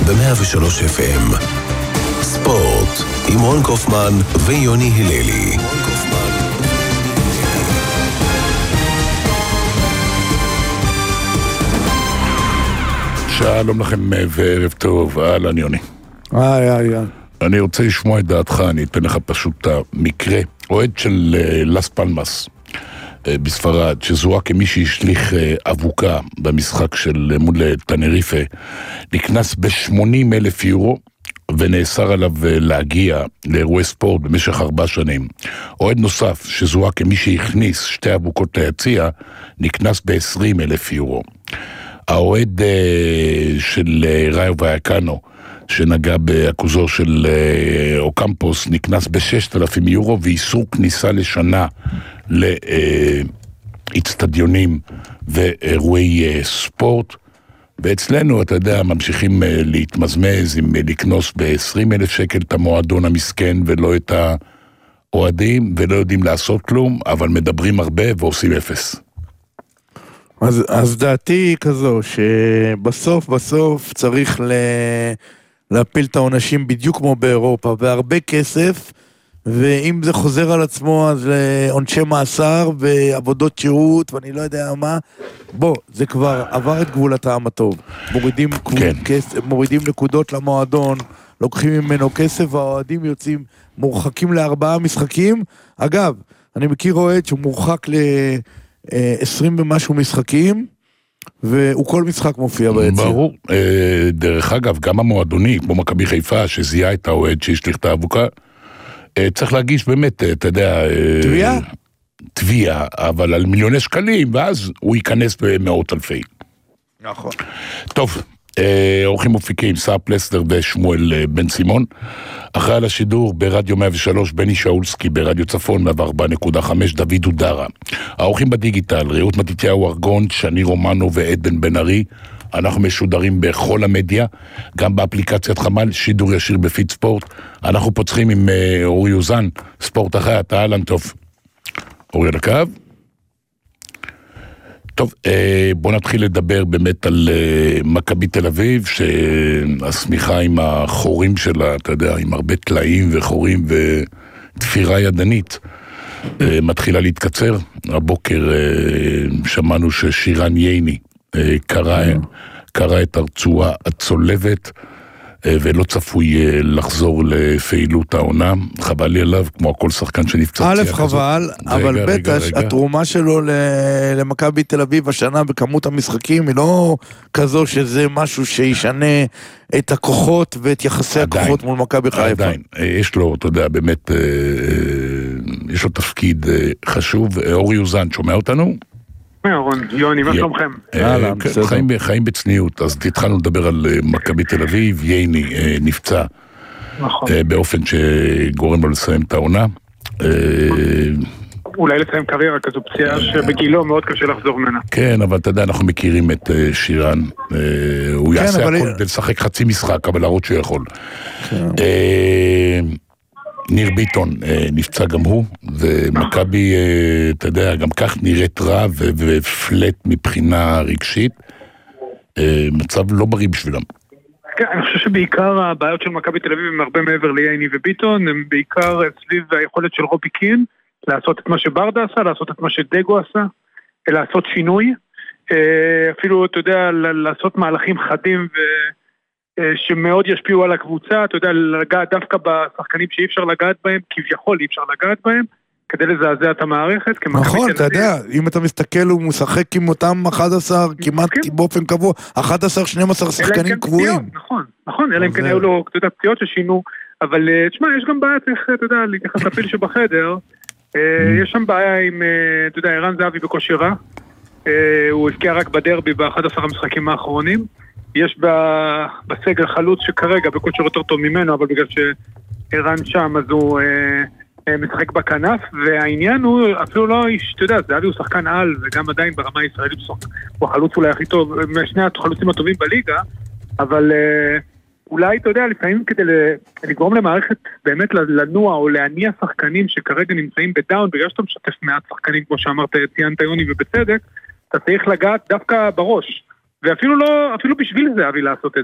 ב-103 FM. ספורט עם רון קופמן ויוני הללי. שלום לכם וערב טוב, אהלן יוני. אני רוצה לשמוע את דעתך, אני אתן לך פשוט את המקרה. אוהד של לס פלמאס בספרד, שזוהה כמי שהשליך אבוקה במשחק של מול טנריפה, נכנס ב-80,000 יורו, ונאסר עליו להגיע לאירועי ספורט במשך 4 שנים. אוהד נוסף שזוהה כמי שהכניס 2 אבוקות ליציע, נכנס ב-20,000 יורו. האוהד של ראיו ויאקנו, שנגע באקוזו של אוקמפוס, נכנס ב-6,000 יורו, ואיסור כניסה לשנה לאצטדיונים ואירועי ספורט. ואצלנו, אתה יודע, ממשיכים להתמזמז עם לקנוס ב-20,000 שקל את המועדון המסכן ולא את האוהדים, ולא יודעים לעשות כלום, אבל מדברים הרבה ועושים 0. אז דעתי היא כזו, שבסוף צריך להפיל את העונשים בדיוק כמו באירופה, והרבה כסף, ואם זה חוזר על עצמו, אז עונשי מאסר ועבודות שירות, ואני לא יודע מה, זה כבר עבר את גבול הטעם הטוב. מורידים נקודות למועדון, לוקחים ממנו כסף, והאוהדים יוצאים מורחקים ל4 משחקים. אגב, אני מכיר אוהד שהוא מורחק 20 ומשהו משחקים, והוא כל משחק מופיע ביציע. ברור. דרך אגב, גם המועדוני, כמו מכבי חיפה, שזיהה את האוהד שהשליך את האבוקה, צריך להגיש באמת, אתה יודע, תביעה, אבל על מיליוני שקלים, ואז הוא ייכנס במאות אלפי. נכון. טוב, אורחים מופיקים, סער פלסטר ושמואל בן סימון. אחרי על השידור ברדיו 103, בני שאולסקי, ברדיו צפון 104.5, דוד אודרה. האורחים בדיגיטל, רעות מתתיהו ארגון, שני רומנו ועדן בן ארי. אנחנו משודרים בכל המדיה, גם באפליקציית חמל, שידור ישיר בפיד ספורט. אנחנו פוצחים עם אורי יוזן, ספורט אחרי, אתה אהלן טוב. אורי על הקו. טוב, בוא נתחיל לדבר באמת על מכבי תל אביב, שהסמיכה עם החורים שלה, אתה יודע, עם הרבה טלאים וחורים ותפירה ידנית, מתחילה להתקצר. הבוקר שמענו ששירן ייני קרא את הרצועה הצולבת, ולא צפוי לחזור לפעילות העונה. חבל לי עליו, כמו כל שחקן שנפצע. א' חבל, אבל בטח התרומה שלו למכבי תל אביב השנה בכמות המשחקים היא לא כזו שזה משהו שישנה את הכוחות ואת יחסי הכוחות מול מכבי חיפה. עדיין, יש לו, אתה יודע, באמת, יש לו תפקיד חשוב. אורי יוזן, שומע אותנו? יוני, מה שלומכם? חיים בצניעות, אז התחלנו לדבר על מכבי תל אביב, ייני נפצע באופן שגורם לו לסיים את העונה. אולי לסיים קריירה כזו פציעה שבגילו מאוד קשה לחזור ממנה. כן, אבל אתה יודע, אנחנו מכירים את שירן, הוא יעשה הכל ולשחק חצי משחק, אבל להראות שהוא יכול. ניר ביטון נפצע גם הוא, ומכבי, אתה יודע, גם כך נראית רע ופלט מבחינה רגשית, מצב לא בריא בשבילם. כן, אני חושב שבעיקר הבעיות של מכבי תל אביב הם הרבה מעבר לייני וביטון, הם בעיקר סביב היכולת של רובי קין, לעשות את מה שברדה עשה, לעשות את מה שדגו עשה, לעשות שינוי, אפילו, אתה יודע, לעשות מהלכים חדים שמאוד ישפיעו על הקבוצה, אתה יודע, לגעת דווקא בשחקנים שאי אפשר לגעת בהם, כביכול אי אפשר לגעת בהם, כדי לזעזע את נכון, אתה יודע, אם אתה מסתכל הוא משחק עם אותם 11 כמעט באופן קבוע, 11-12 שחקנים קבועים. נכון, אלא אם כן היו לו פציעות ששינו, אבל תשמע, יש גם בעיה, צריך, אתה יודע, להתייחס לפיל שבחדר, יש שם בעיה עם, אתה יודע, ערן זהבי בקושי רע, הוא הזכיע רק בדרבי ב-11 המשחקים האחרונים, יש בסגל חלוץ שכרגע בכושר יותר טוב ממנו, אבל בגלל שערן שם אז הוא משחק בכנף, והעניין הוא אפילו לא איש, אתה יודע, זהבי הוא שחקן על, וגם עדיין ברמה הישראלית הוא החלוץ אולי הכי טוב, משני החלוצים הטובים בליגה, אבל אולי, אתה יודע, לפעמים כדי לגרום למערכת באמת לנוע או להניע שחקנים שכרגע נמצאים בדאון, בגלל שאתה משתף מעט שחקנים, כמו שאמרת, ציינת יוני ובצדק, אתה צריך לגעת דווקא בראש. ואפילו לא, אפילו בשביל זה אבי לעשות את זה.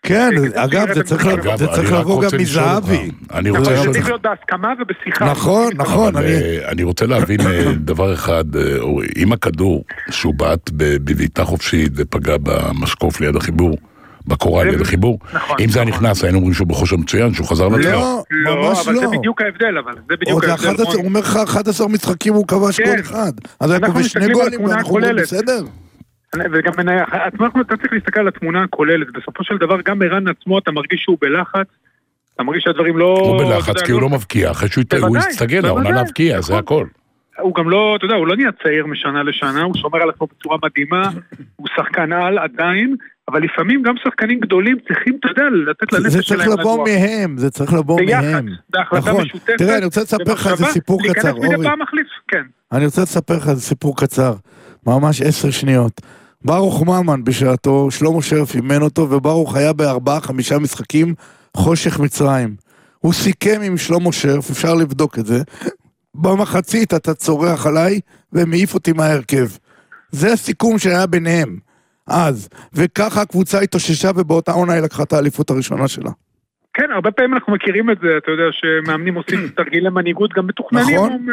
כן, אגב, זה צריך לבוא גם מזהבי. זה צריך להיות בהסכמה ובשיחה. נכון. אני רוצה להבין דבר אחד, אם הכדור שהוא בעט בביתה חופשית ופגע במשקוף ליד החיבור, בקורה ליד החיבור, אם זה היה נכנס, היינו אומרים שהוא בכושר מצוין, שהוא חזר לצלח. לא, ממש לא. אבל זה בדיוק ההבדל, הוא אומר לך 11 משחקים הוא כבש גול אחד. אז היה כובש 2 גולים ואנחנו אומרים בסדר. וגם אתה צריך להסתכל על התמונה הכוללת, בסופו של דבר גם ערן עצמו אתה מרגיש שהוא בלחץ, אתה מרגיש שהדברים לא בלחץ, כי הוא לא מבקיע, אחרי שהוא יסתגל, העונה להבקיע, זה הכל. הוא גם לא, אתה יודע, הוא לא נהיה צעיר משנה לשנה, הוא שומר על עצמו בצורה מדהימה, הוא שחקן על עדיין, אבל לפעמים גם שחקנים גדולים צריכים, אתה יודע, לתת לנפש שלהם לדוח. זה צריך לבוא מהם. בהחלטה משותפת. תראה, אני רוצה לספר לך איזה סיפור קצר, אורי. אני רוצה לספר לך איזה סיפור קצר, ממש 10 שניות. ברוך ממן בשעתו, שלמה שרף אימן אותו, וברוך היה ב4-5 משחקים חושך מצרים. הוא סיכם עם שלמה שרף, אפשר לבדוק את זה, במחצית אתה צורח עליי, ומעיף אותי מהרכב. זה הסיכום שהיה ביניהם, אז, וככה הקבוצה התאוששה, ובאותה עונה היא לקחה את האליפות הראשונה שלה. כן, הרבה פעמים אנחנו מכירים את זה, אתה יודע, שמאמנים עושים תרגילי מנהיגות גם מתוכננים. נכון.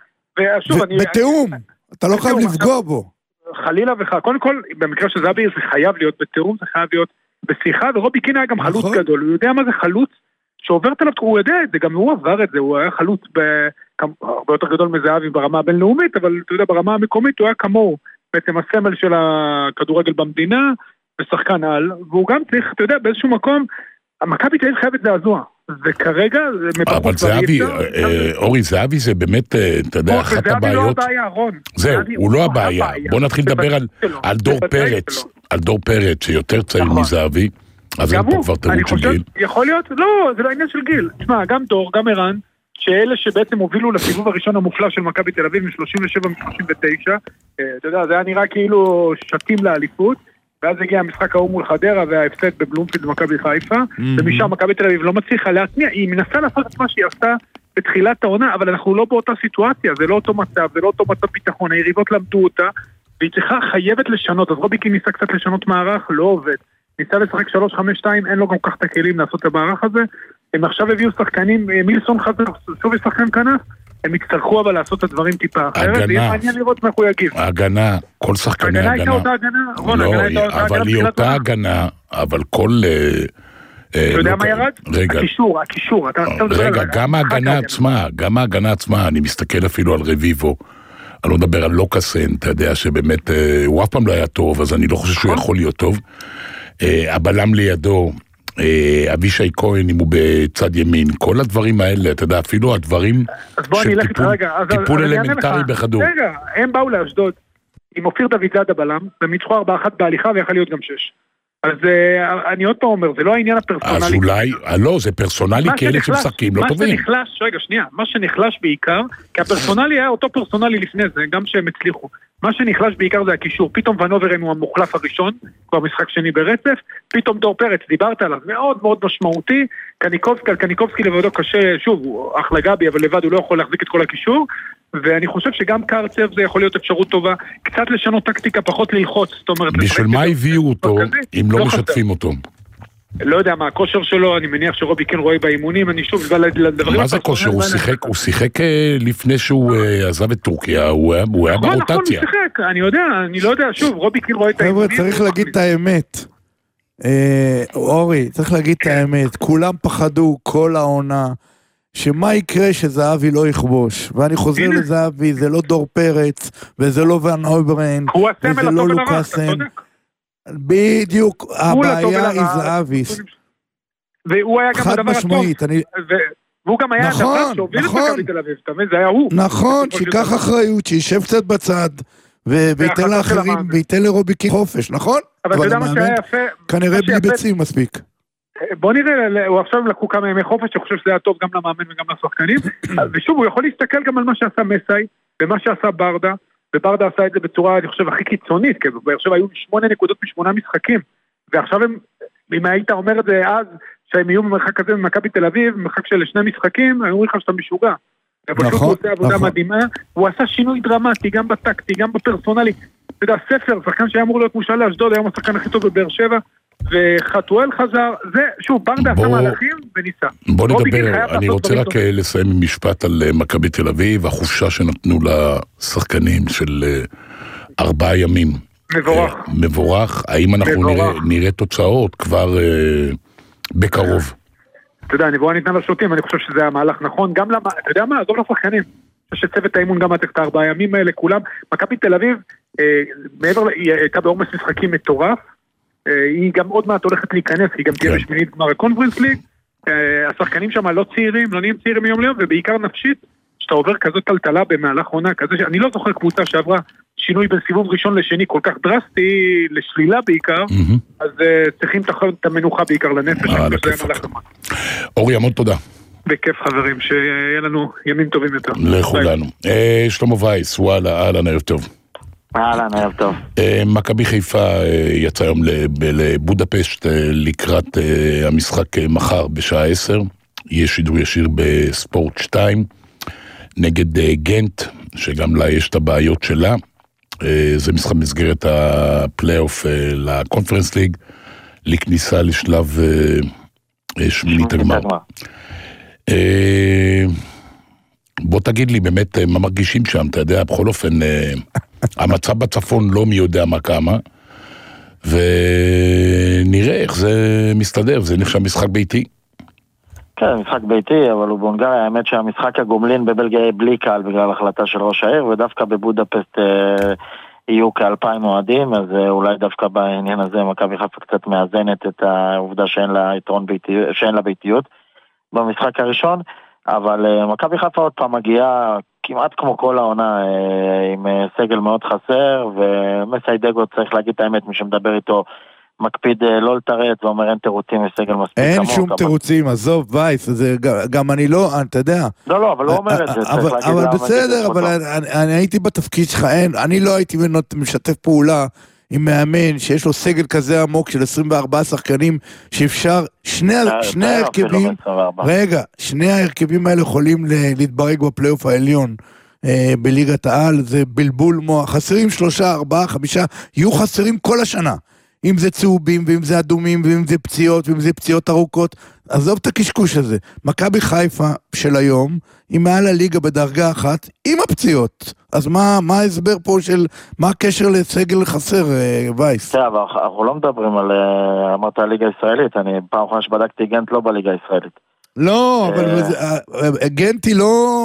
בתאום, אתה לא חייב לפגוע בו. חלילה קודם כל, במקרה של זהבי זה חייב להיות בתיאום, זה חייב להיות בשיחה, ורובי קין היה גם חלוץ גדול, הוא יודע מה זה חלוץ, שעוברת עליו, הוא יודע את זה, גם הוא עבר את זה, הוא היה חלוץ הרבה יותר גדול מזהבי ברמה הבינלאומית, אבל אתה יודע, ברמה המקומית הוא היה כמוהו, בעצם הסמל של הכדורגל במדינה, ושחקן על, והוא גם צריך, אתה יודע, באיזשהו מקום, המכבי תל אביב חייבת זעזוע, וכרגע אבל זהבי, אורי, זהבי זה באמת, אתה יודע, אחת הבעיות. זהו, הוא לא הבעיה. בוא נתחיל לדבר על דור פרץ, על דור פרץ שיותר צעיר מזהבי, אז אין פה כבר תירוץ של גיל. יכול להיות, לא, זה לא עניין של גיל. תשמע, גם דור, גם ערן, שאלה שבעצם הובילו לסיבוב הראשון המופלא של מכבי תל אביב מ-37 מ-39, אתה יודע, זה היה נראה כאילו שתים לאליפות, ואז הגיע המשחק ההוא מול חדרה וההפסד בבלומפילד במכבי חיפה, ומשם מכבי תל אביב לא מצליחה להטמיע, היא מנסה לעשות את מה שהיא עשתה בתחילת העונה, אבל אנחנו לא באותה סיטואציה, זה לא אותו מצב, זה לא אותו מצב ביטחון, היריבות למדו אותה, והיא צריכה חייבת לשנות, אז רובי קין ניסה קצת לשנות מערך, לא עובד, ניסה לשחק 3-5-2, אין לו גם כך את הכלים לעשות את המערך הזה, הם עכשיו הביאו שחקנים, מילסון חזר, שוב יש שחקן כנף, הם יצטרכו אבל לעשות את הדברים טיפה אחרת, ויהיה מעניין לראות מה הוא יגיב. ההגנה, כל שחקני הגנה. הייתה אותה הגנה? לא, אבל היא אותה הגנה, אבל כל... אתה יודע מה ירד? רגע. הקישור. רגע, גם ההגנה עצמה, אני מסתכל אפילו על רביבו, אני לא מדבר על לוקאסן, אתה יודע שבאמת, הוא אף פעם לא היה טוב, אז אני לא חושב שהוא יכול להיות טוב. הבלם לידו, אבישי כהן, אם הוא בצד ימין, כל הדברים האלה, אתה יודע, אפילו הדברים של טיפול אלמנטרי בכדור. רגע, הם באו לאשדוד עם אופיר דוד זאדה בלם, והם ניצחו 4-1 בהליכה ויכל להיות גם 6. אז אני עוד פעם אומר, זה לא העניין הפרסונלי. אז אולי, לא, זה פרסונלי כאלה שמשחקים לא טובים. מה שנחלש בעיקר, כי הפרסונלי היה אותו פרסונלי לפני זה, גם שהם הצליחו. מה שנחלש בעיקר זה הקישור, פתאום ונוברן הוא המוחלף הראשון, כבר משחק שני ברצף, פתאום דור פרץ, דיברת עליו, מאוד מאוד משמעותי, קניקובסקי לבדו קשה, שוב, הוא אחלה גבי, אבל לבד הוא לא יכול להחזיק את כל הקישור, ואני חושב שגם קרצב זה יכול להיות אפשרות טובה, קצת לשנות טקטיקה, פחות ללחוץ, זאת אומרת... בשביל מה הביאו אותו, אם לא משתפים אותו? לא יודע מה הכושר שלו, אני מניח שרובי כן רואה באימונים, אני שוב... מה זה כושר? הוא שיחק לפני שהוא עזב את טורקיה, הוא היה ברוטציה. נכון, הוא שיחק, אני לא יודע, שוב, רובי כן רואה את האימונים. חבר'ה, צריך להגיד את האמת. אורי, צריך להגיד את האמת, כולם פחדו כל העונה, שמה יקרה שזהבי לא יכבוש, ואני חוזר לזהבי, זה לא דור פרץ, וזה לא ון אוברן, וזה לא לוקאסן. בדיוק, הבעיה היא זהביס. והוא היה גם הדבר הטוב. והוא גם היה הדבר שהוביל את מכבי תל אביב, זה היה הוא. נכון, שיקח אחריות, שישב קצת בצד, וייתן לאחרים, וייתן לרובי קין חופש, נכון? אבל אתה יודע מה שהיה יפה? כנראה בלי ביצים מספיק. בוא נראה, הוא עכשיו לקחו כמה ימי חופש, אני חושב שזה היה טוב גם למאמן וגם לשחקנים, ושוב, הוא יכול להסתכל גם על מה שעשה מסאי, ומה שעשה ברדה, וברדה עשה את זה בצורה, אני חושב, הכי קיצונית, כי עכשיו היו 8 נקודות מ8 משחקים, ועכשיו אם היית אומר את זה אז, שהם יהיו במרחק הזה ממכבי תל אביב, במרחק של 2 משחקים, היו אומרים לך שאתה משוגע. אבל שוב הוא עושה עבודה מדהימה, הוא עשה שינוי דרמטי, גם בטקטי, גם בפרסונלי. אתה יודע, ספר, שחקן שהיה אמור להיות מושל לאשדוד, היום השחקן הכי טוב בבאר שבע, וחתואל חזר, זה, שוב, ברדה עשה מהלכים וניסה. בוא נדבר, אני רוצה רק לסיים עם משפט על מכבי תל אביב, החופשה שנתנו לשחקנים של 4 ימים. מבורך. מבורך, האם אנחנו נראה תוצאות כבר בקרוב? אתה יודע, הנבואה ניתנה לשוטים, אני חושב שזה המהלך נכון, גם למה, אתה יודע מה, עזוב לשחקנים, אני חושב שצוות האימון גם את 4 הימים האלה, כולם, מכבי תל אביב, מעבר, היא הייתה בעומס משחקים מטורף, היא גם עוד מעט הולכת להיכנס, היא גם תהיה בשמינית גמר הקונפרנס ליג, השחקנים שם לא צעירים, לא נהיים צעירים מיום ליום, ובעיקר נפשית, שאתה עובר כזאת טלטלה במהלך עונה, כזה שאני לא זוכר קבוצה שעברה שינוי בין סיבוב ראשון לשני כל כך דרסטי, לשלילה בעיקר, אז צריכים את המנוחה בעיקר לנפש. אורי, המון תודה. בכיף חברים, שיהיה לנו ימים טובים יותר. לכולנו. שלמה וייס, וואלה, אהלן, ערב טוב. אהלן, ערב טוב. מכבי חיפה יצא היום לבודפשט לקראת המשחק מחר בשעה 10. יש שידור ישיר בספורט 2 נגד גנט, שגם לה יש את הבעיות שלה. זה משחק מסגרת הפלייאוף לקונפרנס ליג, לכניסה לשלב שמינית הגמר. בוא תגיד לי באמת מה מרגישים שם, אתה יודע, בכל אופן המצב בצפון לא מי יודע מה כמה, ונראה איך זה מסתדר, זה נחשב משחק ביתי. כן, משחק ביתי, אבל הוא בהונגריה, האמת שהמשחק הגומלין בבלגיה יהיה בלי קהל בגלל החלטה של ראש העיר, ודווקא בבודפסט יהיו כ2,000 אוהדים, אז אולי דווקא בעניין הזה מכבי חיפה קצת מאזנת את העובדה שאין לה יתרון ביתיות, שאין לה ביתיות במשחק הראשון, אבל מכבי חיפה עוד פעם מגיעה כמעט כמו כל העונה עם סגל מאוד חסר, ומסיידגו צריך להגיד את האמת, מי שמדבר איתו מקפיד לא לתרץ ואומר אין תירוצים מסגל מספיק אין שום תירוצים, עזוב וייס, גם אני לא, אתה יודע. לא, אבל לא אומר את זה. אבל בסדר, אבל אני הייתי בתפקיד שלך, אני לא הייתי משתף פעולה עם מאמן שיש לו סגל כזה עמוק של 24 שחקנים, שאפשר, שני ההרכבים, רגע, שני ההרכבים האלה יכולים להתברג בפלייאוף העליון. בליגת העל, זה בלבול מוח, חסרים 3, 4, 5, יהיו חסרים כל השנה. אם זה צהובים, ואם זה אדומים, ואם זה פציעות, ואם זה פציעות ארוכות, עזוב את הקשקוש הזה. מכבי חיפה של היום, היא מעל הליגה בדרגה אחת, עם הפציעות. אז מה ההסבר פה של, מה הקשר לסגל חסר, וייס? אבל אנחנו לא מדברים על, אמרת הליגה הישראלית, אני פעם אחרונה שבדקתי גנט לא בליגה הישראלית. לא, אבל גנט היא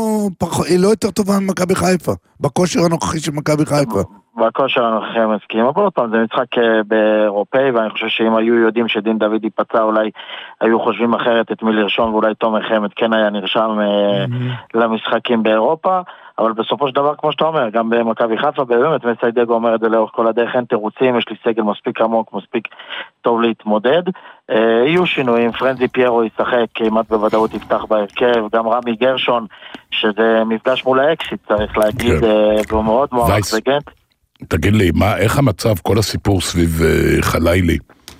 לא יותר טובה ממכבי חיפה, בכושר הנוכחי של מכבי חיפה. בכושר הנוכחי מסכים, אבל עוד פעם, זה משחק באירופאי, ואני חושב שאם היו יודעים שדין דוד ייפצע, אולי היו חושבים אחרת את מי לרשום, ואולי תומר חמד כן היה נרשם למשחקים באירופה, אבל בסופו של דבר, כמו שאתה אומר, גם במכבי חיפה, באמת מסיידגו אומר את זה לאורך כל הדרך, אין תירוצים, יש לי סגל מספיק עמוק, מספיק טוב להתמודד, יהיו שינויים, פרנזי פיירו ישחק, כמעט בוודאות יפתח בהרכב, גם רמי גרשון, שזה מפגש מול האקסיט, צריך להגיד, והוא מאוד מוערך בגנט. תגיד לי, איך המצב, כל הסיפור סביב חלילי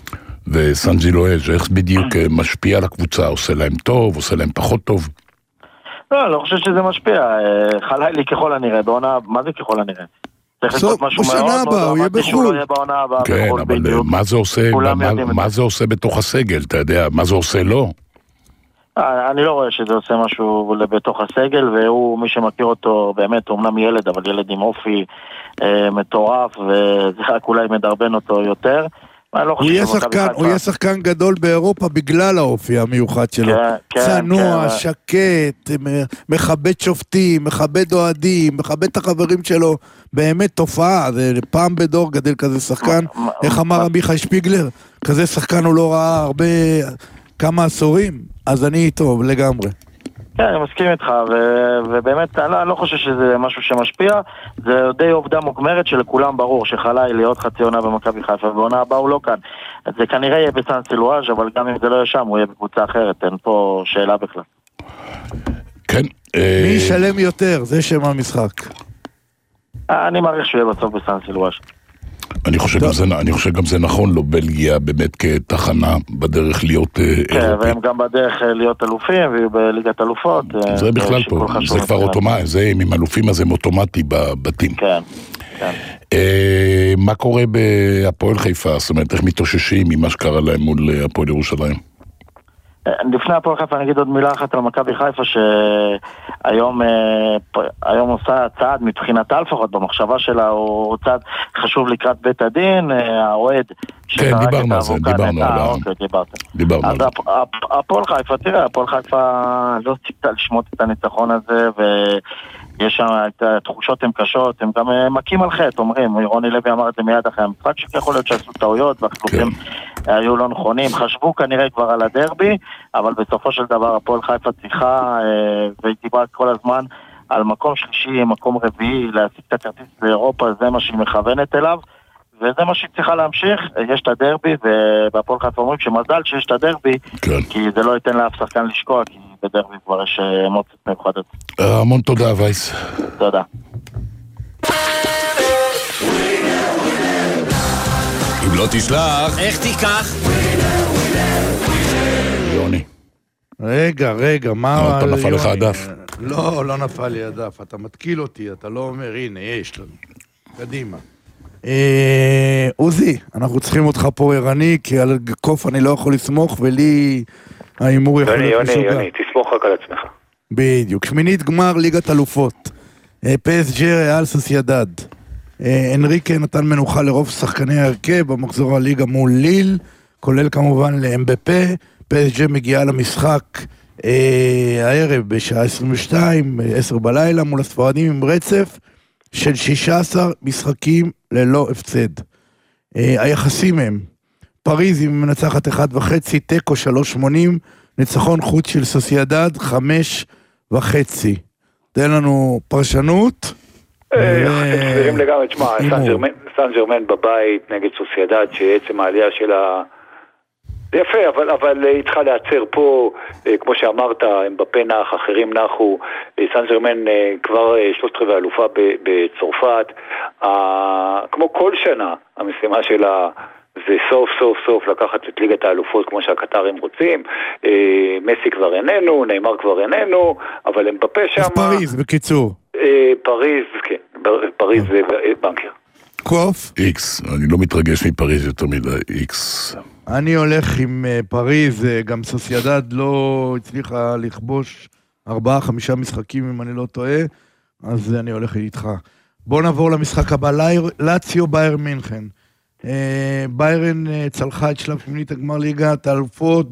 וסנג'ילואז' איך בדיוק משפיע על הקבוצה? עושה להם טוב, עושה להם פחות טוב? לא חושב שזה משפיע. חלילי ככל הנראה, בעונה, מה זה ככל הנראה? בשנה הבאה, הוא יהיה בחול. כן, אבל מה זה עושה בתוך הסגל? אתה יודע, מה זה עושה לו? אני לא רואה שזה עושה משהו בתוך הסגל, והוא, מי שמכיר אותו, באמת, הוא אמנם ילד, אבל ילד עם אופי מטורף, וזה רק אולי מדרבן אותו יותר. הוא יהיה שחקן גדול באירופה בגלל האופי המיוחד שלו. צנוע, שקט, מכבד שופטים, מכבד אוהדים, מכבד את החברים שלו. באמת תופעה, זה פעם בדור גדל כזה שחקן. איך אמר עמיחי שפיגלר? כזה שחקן הוא לא ראה הרבה, כמה עשורים. אז אני איתו לגמרי. כן, אני מסכים איתך, ובאמת אני לא חושב שזה משהו שמשפיע, זה די עובדה מוגמרת שלכולם ברור שחלילי להיות חצי עונה במכבי חיפה, ועונה הבאה הוא לא כאן. אז זה כנראה יהיה בסן סילואז', אבל גם אם זה לא יהיה שם, הוא יהיה בקבוצה אחרת, אין פה שאלה בכלל. כן. מי ישלם יותר? זה שם המשחק. אני מעריך שהוא יהיה בסוף בסן סילואז'. אני חושב גם זה נכון לו, בלגיה באמת כתחנה בדרך להיות אירופי. כן, והם גם בדרך להיות אלופים, ויהיו בליגת אלופות. זה בכלל פה, זה כבר אוטומטי, זה עם אלופים אז הם אוטומטי בבתים. כן. מה קורה בהפועל חיפה? זאת אומרת, איך מתאוששים ממה שקרה להם מול הפועל ירושלים? לפני הפועל חיפה אני אגיד עוד מילה אחת על מכבי חיפה שהיום עושה צעד מבחינתה לפחות במחשבה שלה, הוא צעד חשוב לקראת בית הדין, האוהד כן, דיברנו על זה, דיברנו על זה. אז הפועל חיפה, תראה, הפועל חיפה לא ציפתה לשמוט את הניצחון הזה, ויש שם, התחושות הן קשות, הם גם מכים על חטא, אומרים, רוני לוי אמר את זה מיד אחרי המשחק, שיכול להיות שעשו טעויות, והחילופים היו לא נכונים, חשבו כנראה כבר על הדרבי, אבל בסופו של דבר הפועל חיפה צריכה, והיא דיברה כל הזמן על מקום שלישי, מקום רביעי, להשיג את הכרטיס לאירופה, זה מה שהיא מכוונת אליו, וזה מה שהיא צריכה להמשיך. יש את הדרבי, ובהפועל חיפה אומרים שמזל שיש את הדרבי, כי זה לא ייתן לאף שחקן לשקוע, כי בדרבי כבר יש אמוציות מיוחדות. המון תודה, וייס. תודה. אם לא תשלח, איך תיקח? יוני. רגע, מה... אתה נפל לך הדף. לא נפל לי הדף, אתה מתקיל אותי, אתה לא אומר, הנה, יש לנו. קדימה. עוזי, אנחנו צריכים אותך פה ערני, כי על קוף אני לא יכול לסמוך, ולי האימור יכול להיות משוגע. יוני, תסמוך רק על עצמך. בדיוק. שמינית גמר ליגת אלופות. PSG ריאל סוסיידד. אנריקה נתן מנוחה לרוב שחקני ההרכב במחזור הליגה מול ליל, כולל כמובן לאמבפה. PSG מגיעה למשחק הערב בשעה 22, 10 בלילה, מול הספרדים עם רצף של 16 משחקים ללא הפסד. היחסים הם פריז עם מנצחת 1.5, טקו 3.80, ניצחון חוץ של סוסיידד 5.5. תן לנו פרשנות. חברים לגמרי, תשמע, סן ג'רמן בבית נגד סוסיידד, שעצם העלייה שלה זה יפה, אבל היא צריכה להיעצר פה, כמו שאמרת, הם בפה נח, אחרים נחו, סן ג'רמן כבר 3/4 אלופה בצרפת, כמו כל שנה, המשימה שלה זה סוף לקחת את ליגת האלופות כמו שהקטרים רוצים, מסי כבר איננו, ניימר כבר איננו, אבל הם בפה שם... אז פריז, בקיצור. פריז, כן, פריז זה בנקר. קוף? איקס, אני לא מתרגש מפריז יותר מדי, איקס. אני הולך עם פריז, גם סוסיידד לא הצליחה לכבוש 4-5 משחקים אם אני לא טועה, אז אני הולך איתך. בוא נעבור למשחק הבא, לאציו ביירן מינכן. ביירן צלחה את שלב שמינית הגמר ליגת האלופות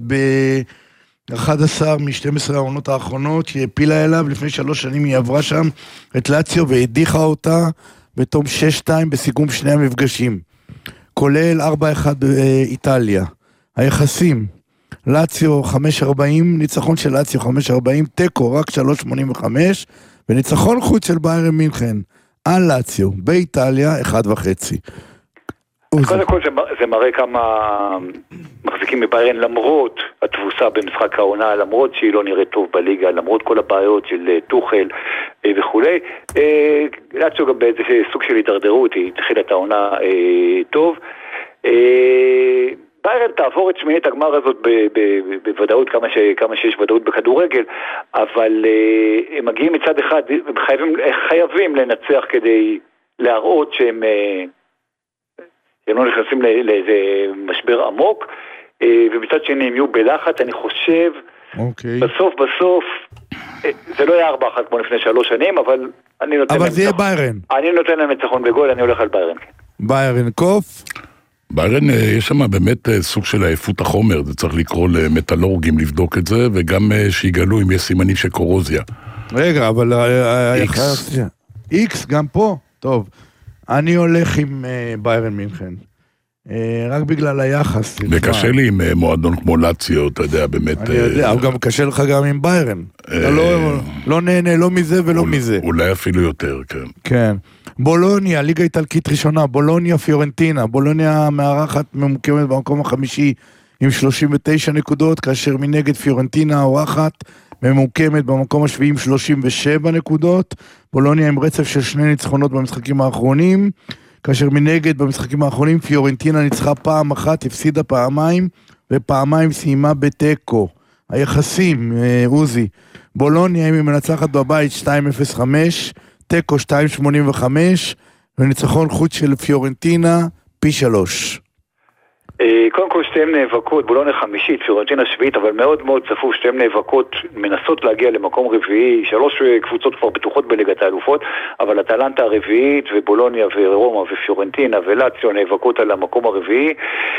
ב-11 מ-12 העונות האחרונות, שהיא הפילה אליו, לפני 3 שנים היא עברה שם את לאציו והדיחה אותה בתום 6-2 בסיכום שני המפגשים. כולל 4-1 איטליה. היחסים, לאציו 5.40, ניצחון של לאציו 5.40, טקו רק 3.85, וניצחון חוץ של ביירן מינכן על לאציו באיטליה 1.5. קודם כל זה מראה כמה מחזיקים מביירן למרות התבוסה במשחק העונה, למרות שהיא לא נראית טוב בליגה, למרות כל הבעיות של טוחל וכולי. לאציו גם באיזה סוג של התדרדרות, היא התחילה את העונה טוב. ביירן תעבור את שמינית הגמר הזאת בוודאות, כמה שיש ודאות בכדורגל, אבל הם מגיעים מצד אחד, חייבים לנצח כדי להראות שהם לא נכנסים לאיזה משבר עמוק, ומצד שני הם יהיו בלחץ. אני חושב, בסוף, זה לא היה 4-1 כמו לפני 3 שנים, אבל אני נותן אבל זה יהיה ביירן. אני נותן להם ניצחון בגול, אני הולך על ביירן. ביירן, קוף? ביירן, יש שם באמת סוג של עייפות החומר, זה צריך לקרוא למטלורגים לבדוק את זה, וגם שיגלו אם יש סימנים של קורוזיה. רגע, אבל... איקס, גם פה? טוב. אני הולך עם ביירן מינכן, רק בגלל היחס. וקשה לי עם מועדון כמו לאציו, אתה יודע, באמת... אני יודע, אבל גם קשה לך גם עם ביירן. אתה לא נהנה, לא מזה ולא מזה. אולי אפילו יותר, כן. כן. בולוניה, ליגה איטלקית ראשונה, בולוניה פיורנטינה, בולוניה מארחת ממוקמת במקום החמישי עם 39 נקודות, כאשר מנגד פיורנטינה האורחת ממוקמת במקום השביעי עם 37 נקודות, בולוניה עם רצף של 2 ניצחונות במשחקים האחרונים, כאשר מנגד במשחקים האחרונים פיורנטינה ניצחה פעם אחת, הפסידה פעמיים, ופעמיים סיימה בטקו. היחסים, עוזי, בולוניה היא מנצחת בבית 2.05, טקו 2.85, וניצחון חוץ של פיורנטינה פי 3. קודם כל שתיהן נאבקות, בולוניה חמישית, פיורנטינה שביעית, אבל מאוד מאוד צפוף, שתיהן נאבקות, מנסות להגיע למקום רביעי, 3 קבוצות כבר בטוחות בליגת האלופות, אבל אטלנטה הרביעית ובולוניה ורומא ופיורנטינה ולאציו נאבקות על המקום הרביעי.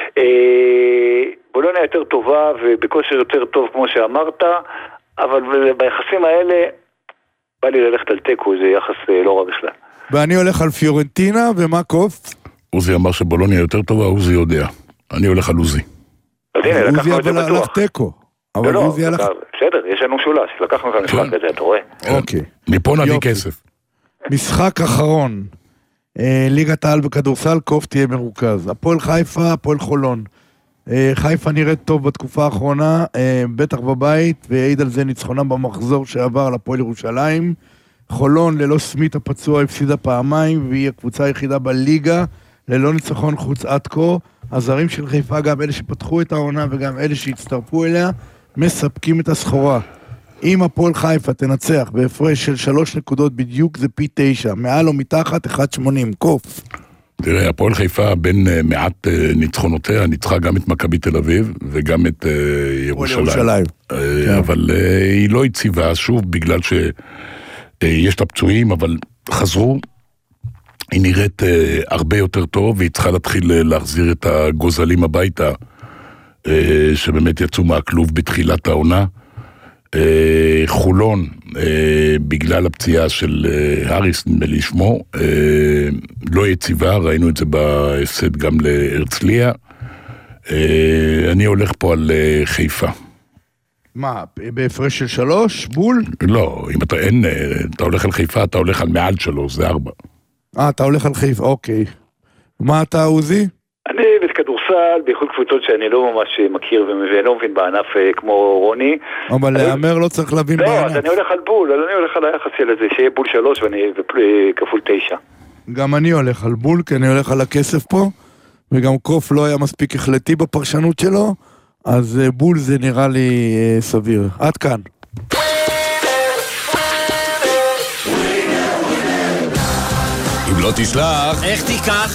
בולוניה יותר טובה ובכושר יותר טוב כמו שאמרת, אבל ביחסים האלה בא לי ללכת על תיקו, זה יחס לא רע בכלל. ואני הולך על פיורנטינה, ומה קוף? עוזי אמר שבולוניה יותר טובה, עוזי יודע. אני הולך על עוזי. עוזי אבל הלך תיקו. אבל עוזי הלך... בסדר, יש לנו שולש, לקחנו את המשחק הזה, אתה רואה? אוקיי. מפה נביא כסף. משחק אחרון. ליגת העל בכדורסל, קוף תהיה מרוכז. הפועל חיפה, הפועל חולון. חיפה נראית טוב בתקופה האחרונה, בטח בבית, והעיד על זה ניצחונם במחזור שעבר על הפועל ירושלים. חולון ללא סמית הפצוע הפסידה פעמיים, והיא הקבוצה היחידה בליגה, ללא ניצחון חוץ עד כה. הזרים של חיפה, גם אלה שפתחו את העונה וגם אלה שהצטרפו אליה, מספקים את הסחורה. אם הפועל חיפה תנצח בהפרש של 3 נקודות בדיוק, זה פי 9. מעל או מתחת 1.80. קוף. תראה, הפועל חיפה בין מעט ניצחונותיה, ניצחה גם את מכבי תל אביב וגם את ירושלים. אבל היא לא הציבה, שוב, בגלל שיש לה פצועים, אבל חזרו. היא נראית הרבה יותר טוב, והיא צריכה להתחיל להחזיר את הגוזלים הביתה, שבאמת יצאו מהכלוב בתחילת העונה. חולון, בגלל הפציעה של הריס, נדמה לי שמו, לא יציבה, ראינו את זה בהפסד גם להרצליה. אני הולך פה על חיפה. מה, בהפרש של 3? בול? לא, אם אתה הולך על חיפה, אתה הולך על מעל 3, זה 4. אתה הולך על חיפה, אוקיי. מה אתה, עוזי? אני בכדורסל, בייחוד קבוצות שאני לא ממש מכיר ולא מבין בענף כמו רוני. אבל להאמר לא צריך להבין בענף. לא, אז אני הולך על בול, אני הולך על היחס של זה, שיהיה בול 3 וכפול 9. גם אני הולך על בול, כי אני הולך על הכסף פה, וגם קוף לא היה מספיק החלטי בפרשנות שלו, אז בול זה נראה לי סביר. עד כאן. אם לא תשלח, איך תיקח?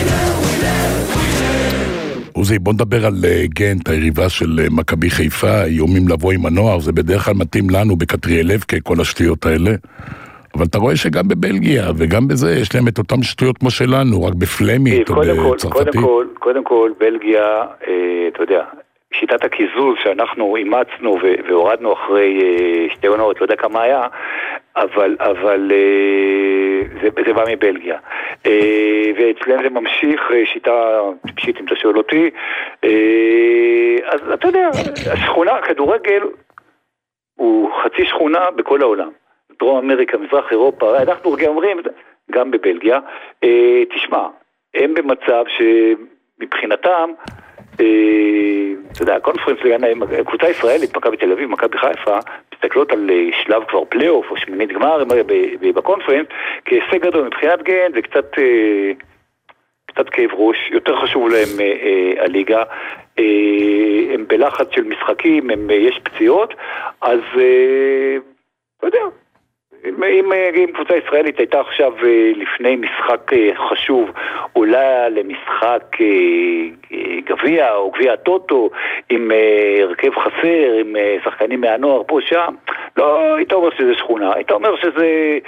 עוזי, בוא נדבר על גנט, היריבה של מכבי חיפה, איומים לבוא עם הנוער, זה בדרך כלל מתאים לנו בקטריאלב, כל השטויות האלה. אבל אתה רואה שגם בבלגיה וגם בזה יש להם את אותם שטויות כמו שלנו, רק בפלמית או בצרפתית. קודם כל, בלגיה, אתה יודע, שיטת הקיזוז שאנחנו אימצנו והורדנו אחרי 2 עונות, לא יודע כמה היה, אבל זה בא מבלגיה. ואצלם זה ממשיך שיטה טיפשית, אם אתה שואל אותי. אז אתה יודע, השכונה, כדורגל הוא חצי שכונה בכל העולם. דרום אמריקה, מזרח אירופה, אנחנו אומרים, גם בבלגיה. תשמע, הם במצב שמבחינתם, אתה יודע, הקונפרנס לגן, קבוצה ישראלית, מכבי תל אביב, מכבי חיפה, מסתכלות על שלב כבר פלייאוף או שמינית גמר בקונפרנס, כהישג גדול מבחינת גן, וקצת כאב ראש, יותר חשוב להם הליגה, הם בלחץ של משחקים, יש פציעות, אז לא יודע, אם קבוצה ישראלית הייתה עכשיו לפני משחק חשוב, עולה למשחק גביע או גביע טוטו עם הרכב חסר, עם שחקנים מהנוער פה שם, לא היית אומר שזה שכונה, היית אומר שזה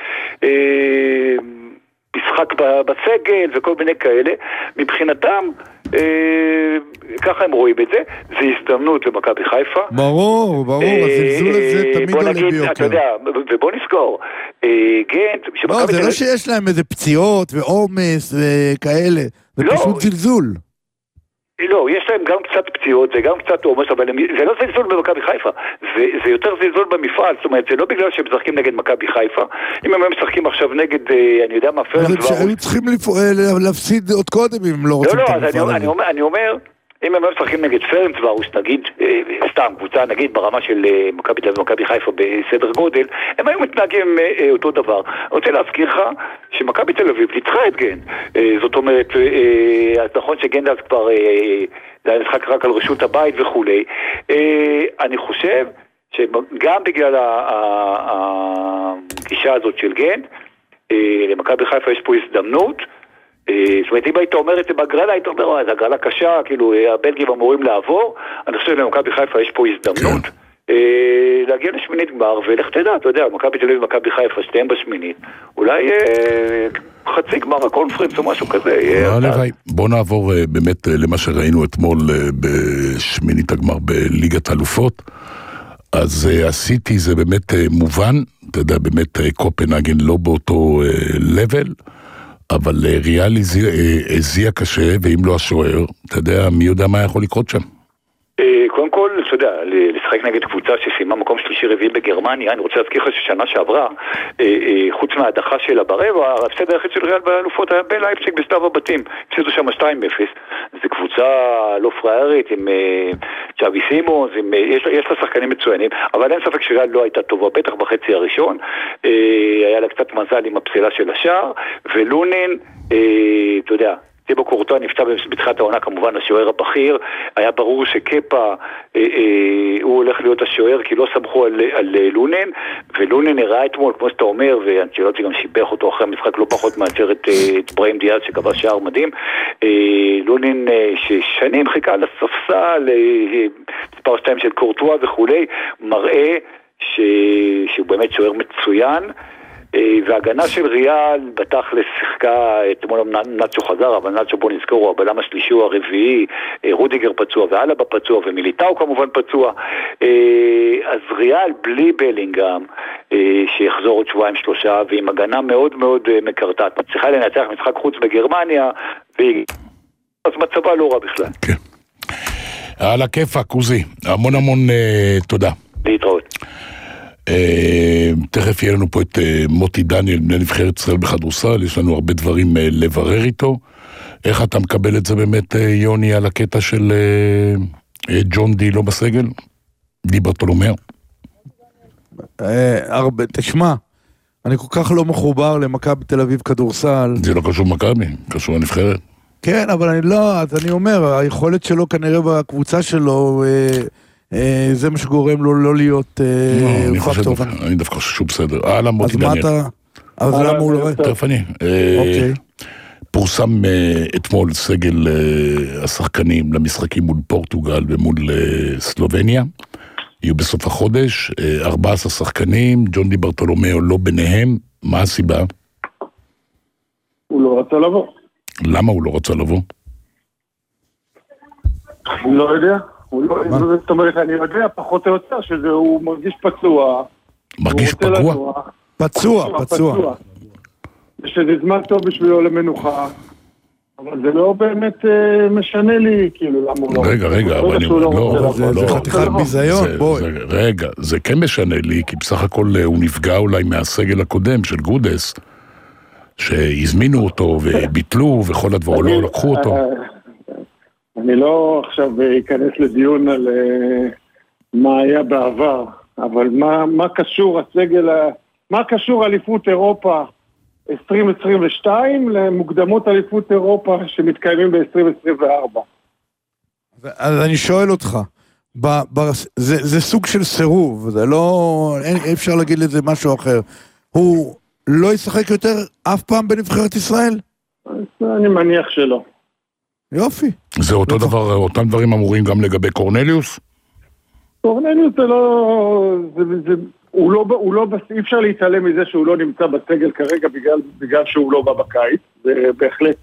משחק בסגל וכל מיני כאלה. מבחינתם ככה הם רואים את זה, זה הזדמנות למכבי חיפה. ברור, הזלזול הזה תמיד עולה ביוקר. אתה יודע, ובוא נזכור, גנט, לא, זה לא שיש להם איזה פציעות ועומס וכאלה, זה פשוט זלזול. לא, יש להם גם קצת פציעות, זה גם קצת עומס, אבל זה לא זלזול במכבי חיפה, זה יותר זלזול במפעל, זאת אומרת, זה לא בגלל שהם משחקים נגד מכבי חיפה, אם הם משחקים עכשיו נגד, אני יודע מה, פרנס וארוש. היו צריכים להפסיד עוד קודם אם הם לא רוצים את המפעל הזה. לא, אני אומר, אם הם משחקים נגד פרנס וארוש, נגיד, סתם, קבוצה, נגיד, ברמה של מכבי תל אביב ומכבי חיפה בסדר גודל, הם היו מתנהגים אותו דבר. אני רוצה להזכיר לך שמכבי תל אביב ניצחה את גן. זאת אומרת, אז נכון שגן אז כבר, זה היה משחק רק על רשות הבית וכולי. אני חושב שגם בגלל הגישה הזאת של גן, למכבי חיפה יש פה הזדמנות, זאת אומרת, אם היית אומר את זה בהגרלה, היית אומר, זה הגרלה קשה, כאילו, הבלגים אמורים לעבור, אני חושב שלמכבי חיפה יש פה הזדמנות. להגיע לשמינית גמר, ולך תדע, אתה יודע, מכבי תל אביב ומכבי חיפה שתיהם בשמינית, אולי חצי גמר הקונפרנס או משהו כזה. בוא נעבור באמת למה שראינו אתמול בשמינית הגמר בליגת האלופות. אז הסיטי זה באמת מובן, אתה יודע, באמת קופנהגן לא באותו לבל, אבל ריאל הזיע קשה, ואם לא השוער, אתה יודע, מי יודע מה יכול לקרות שם? קודם כל, אתה יודע, לשחק נגד קבוצה שסיימה מקום שלישי רביעי בגרמניה, אני רוצה להזכיר לך ששנה שעברה, חוץ מההדחה שלה ברבע, ההפסד היחיד של ריאל באלופות היה בלייפציג בשלב הבתים, הפסידו שם 2-0, זו קבוצה לא פראיירית, עם צ'אבי סימונס, יש לה שחקנים מצוינים, אבל אין ספק שריאל לא הייתה טובה, בטח בחצי הראשון, היה לה קצת מזל עם הפסילה של השער, ולונין, אתה יודע, טיבו קורטואה נפצע בתחילת העונה כמובן השוער הבכיר, היה ברור שקפה הוא הולך להיות השוער כי לא סמכו על לונין, ולונין הראה אתמול כמו שאתה אומר, ואנצ'לוטי גם שיבח אותו אחרי המשחק לא פחות מאשר את ברהים דיאז שקבע שער מדהים. לונין ששנים חיכה על הספסל, מספר 2 של קורטואה וכולי, מראה שהוא באמת שוער מצוין, והגנה של ריאל בתכלס שיחקה, אתמול נאצ'ו חזר, אבל נאצ'ו בוא נזכור, הוא הבלם השלישי או הרביעי, רודיגר פצוע ואלבה פצוע ומיליטאו כמובן פצוע, אז ריאל בלי בלינגהם שיחזור עוד 2-3 ועם הגנה מאוד מאוד מקרטעת, מצליחה לנצח משחק חוץ בגרמניה, אז מצבה לא רע בכלל. כן. על הכיפק, עוזי, המון תודה. להתראות. תכף יהיה לנו פה את מוטי דניאל, מנהל נבחרת ישראל בכדורסל, יש לנו הרבה דברים לברר איתו. איך אתה מקבל את זה באמת, יוני, על הקטע של ג'ון די לא בסגל? די ברטולומיאו? תשמע, אני כל כך לא מחובר למכבי תל אביב כדורסל. זה לא קשור מכבי, קשור לנבחרת. כן, אבל אני לא, אז אני אומר, היכולת שלו כנראה בקבוצה שלו, זה מה שגורם לו לא להיות פקטור. אני דווקא חושב שהוא בסדר. אהלן מוטי דניאל. אז למה הוא לא רואה? תכף אני. פורסם אתמול סגל השחקנים למשחקים מול פורטוגל ומול סלובניה. יהיו בסוף החודש 14 שחקנים, ג'ון די ברטולומיאו לא ביניהם. מה הסיבה? הוא לא רצה לבוא. למה הוא לא רצה לבוא? לא יודע. זאת אומרת, אני יודע פחות או יותר שהוא מרגיש פצוע. מרגיש פגוע? פצוע. שזה זמן טוב בשבילו למנוחה, אבל זה לא באמת משנה לי, כאילו, למה הוא לא... רגע, אבל אני לא... זה חתיכת ביזיון, בואי. רגע, זה כן משנה לי, כי בסך הכל הוא נפגע אולי מהסגל הקודם של גודס, שהזמינו אותו וביטלו וכל הדבר, לא לקחו אותו. אני לא עכשיו אכנס לדיון על מה היה בעבר, אבל מה קשור הסגל, מה קשור אליפות אירופה 2022 למוקדמות אליפות אירופה שמתקיימים ב-2024? אז אני שואל אותך, זה סוג של סירוב, זה לא, אי אפשר להגיד לזה משהו אחר. הוא לא ישחק יותר אף פעם בנבחרת ישראל? אני מניח שלא. יופי. זה אותו דבר, אותם דברים אמורים גם לגבי קורנליוס? קורנליוס זה לא... הוא לא... אי אפשר להתעלם מזה שהוא לא נמצא בסגל כרגע בגלל שהוא לא בא בקיץ. זה בהחלט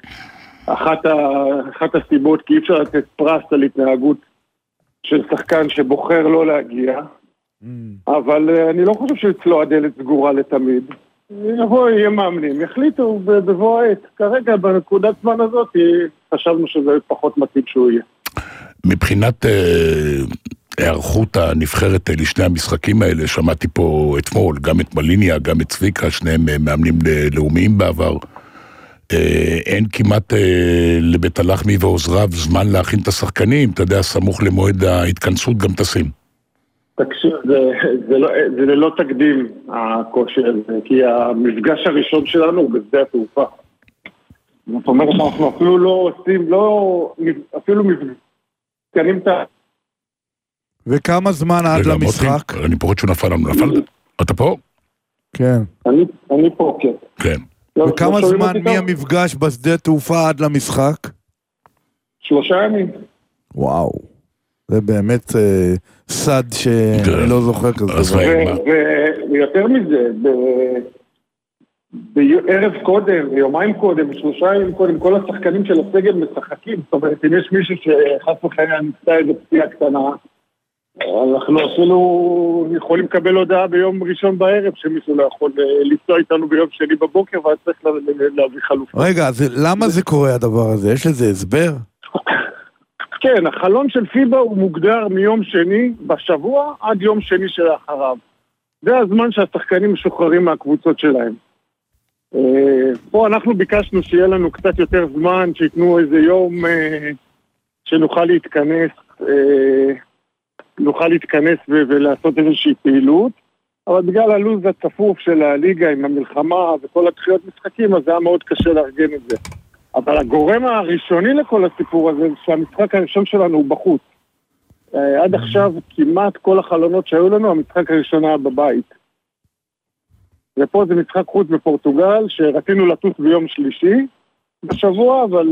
אחת הסיבות, כי אי אפשר לתת פרס על התנהגות של שחקן שבוחר לא להגיע. אבל אני לא חושב שאצלו הדלת סגורה לתמיד. יהיה מאמנים, יחליטו בבוא העת. כרגע בנקודת זמן הזאת חשבנו שזה פחות מתאים שהוא יהיה. מבחינת הערכות הנבחרת לשני המשחקים האלה, שמעתי פה אתמול, גם את מליניה, גם את צביקה, שניהם מאמנים לאומיים בעבר. אין כמעט לבית הלחמי ועוזריו זמן להכין את השחקנים, אתה יודע, סמוך למועד ההתכנסות גם תשים. תקשיב, זה לא תקדים הקושי הזה, כי המפגש הראשון שלנו הוא בשדה התעופה. זאת אומרת, אנחנו אפילו לא עושים, אפילו מפגנים את ה... וכמה זמן עד למשחק? אני פוחד שהוא נפל לנו, אתה פה? כן. אני פה, כן. כן. וכמה זמן מהמפגש בשדה תעופה עד למשחק? 3 ימים. וואו, זה באמת סד שאני לא זוכר כזה. ויותר מזה, בערב קודם, יומיים קודם, 3 ימים קודם, כל השחקנים של הסגל משחקים. זאת אומרת, אם יש מישהו שחס וחלילה נפצע איזו פציעה קטנה, אנחנו אפילו יכולים לקבל הודעה ביום ראשון בערב, שמישהו לא יכול לנסוע איתנו ביום שני בבוקר, ואז צריך להביא חלופה. רגע, למה זה קורה הדבר הזה? יש לזה הסבר? כן, החלון של פיבה הוא מוגדר מיום שני בשבוע עד יום שני שלאחריו. זה הזמן שהשחקנים משוחררים מהקבוצות שלהם. פה אנחנו ביקשנו שיהיה לנו קצת יותר זמן, שיתנו איזה יום שנוכל להתכנס ולעשות איזושהי פעילות, אבל בגלל הלוז הצפוף של הליגה עם המלחמה וכל התחיות משחקים, אז זה היה מאוד קשה לארגן את זה. אבל הגורם הראשוני לכל הסיפור הזה, שהמשחק הראשון שלנו הוא בחוץ. עד עכשיו כמעט כל החלונות שהיו לנו, המשחק הראשון היה בבית. ופה זה משחק חוץ בפורטוגל, שרצינו לטוס ביום שלישי בשבוע, אבל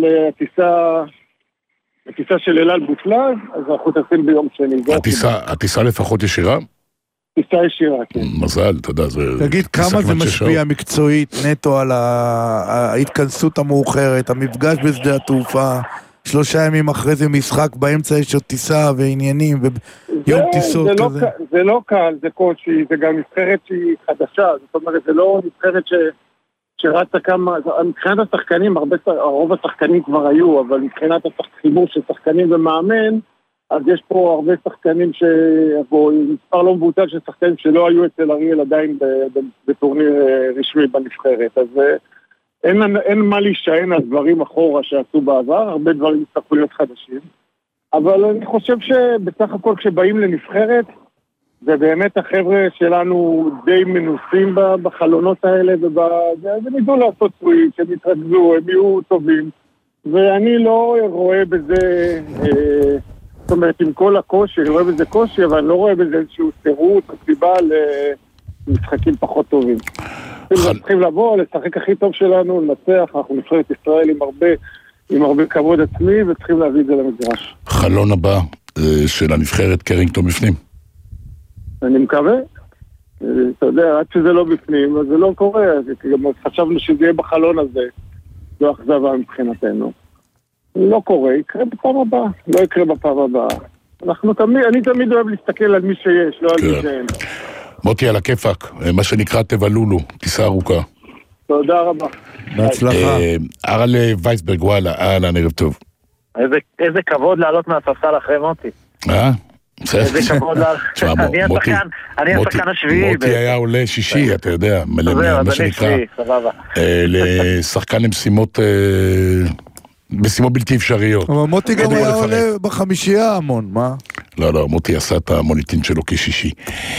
הטיסה של אל על בוטלה, אז אנחנו טסים ביום שני. הטיסה לפחות ישירה? טיסה ישירה, כן. מזל, אתה יודע, זה... תגיד, כמה זה משפיע מקצועית נטו על ההתכנסות המאוחרת, המפגש בשדה התעופה, 3 ימים אחרי זה משחק, באמצע יש עוד טיסה ועניינים, ויום טיסות כזה. זה לא קל, זה קושי, זה גם נבחרת שהיא חדשה, זאת אומרת, זה לא נבחרת שרצה כמה, מבחינת השחקנים, רוב השחקנים כבר היו, אבל מבחינת החיבור של שחקנים ומאמן, אז יש פה הרבה שחקנים מספר לא מבוטל של שחקנים שלא היו אצל אריאל עדיין בטורניר רשמי בנבחרת, אז אין מה להישען על דברים אחורה שעשו בעבר, הרבה דברים יצטרכו להיות חדשים, אבל אני חושב שבסך הכל כשבאים לנבחרת, ובאמת החבר'ה שלנו די מנוסים בחלונות האלה, והם ידעו לעשות סוויץ', הם יתרכזו, הם יהיו טובים, ואני לא רואה בזה, זאת אומרת, עם כל הקושי, אני רואה בזה קושי, אבל אני לא רואה בזה איזשהו סירוט, סיבה למשחקים פחות טובים. צריכים לבוא, לשחק הכי טוב שלנו, לנצח, אנחנו נבחרת ישראל עם הרבה כבוד עצמי, וצריכים להביא את זה למגרש. חלון הבא של הנבחרת קרינגטון בפנים. אני מקווה, אתה יודע, עד שזה לא בפנים, אז זה לא קורה, גם חשבנו שזה יהיה בחלון הזה, זו אכזבה מבחינתנו. לא קורה, יקרה בפעם הבאה, לא יקרה בפעם הבאה. אני תמיד אוהב להסתכל על מי שיש, לא על מי שאין. מוטי, על הכיפק, מה שנקרא תבלולו, טיסה ארוכה. תודה רבה. בהצלחה. ארל וייסברג, וואלה, אהלן, ערב טוב. איזה כבוד לעלות מהספסל אחרי מוטי. איזה כבוד אני השחקן השביעי. מוטי היה עולה שישי, אתה יודע, מה שנקרא. לשחקן למשימות בלתי אפשריות. אבל מוטי גם היה עולה בחמישייה המון, מה? לא, מוטי עשה את המוניטין שלו כשישי.